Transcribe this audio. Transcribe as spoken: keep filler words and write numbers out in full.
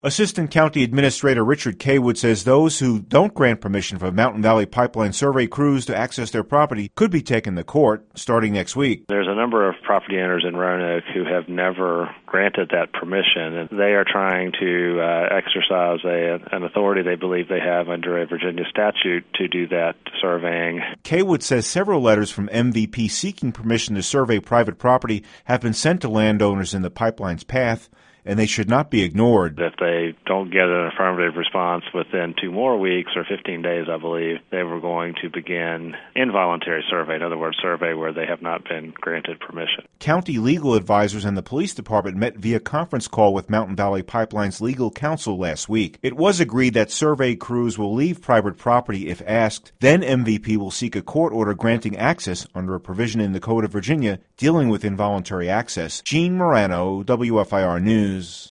Assistant County Administrator Richard Kaywood says those who don't grant permission for Mountain Valley Pipeline survey crews to access their property could be taken to court starting next week. There's a number of property owners in Roanoke who have never granted that permission, and they are trying to uh, exercise a, an authority they believe they have under a Virginia statute to do that surveying. Kaywood says several letters from M V P seeking permission to survey private property have been sent to landowners in the pipeline's path, and they should not be ignored. If they don't get an affirmative response within two more weeks, or fifteen days, I believe, they were going to begin involuntary survey, in other words, survey where they have not been granted permission. County legal advisors and the police department met via conference call with Mountain Valley Pipeline's legal counsel last week. It was agreed that survey crews will leave private property if asked. Then M V P will seek a court order granting access under a provision in the Code of Virginia dealing with involuntary access. Gene Morano, W F I R News.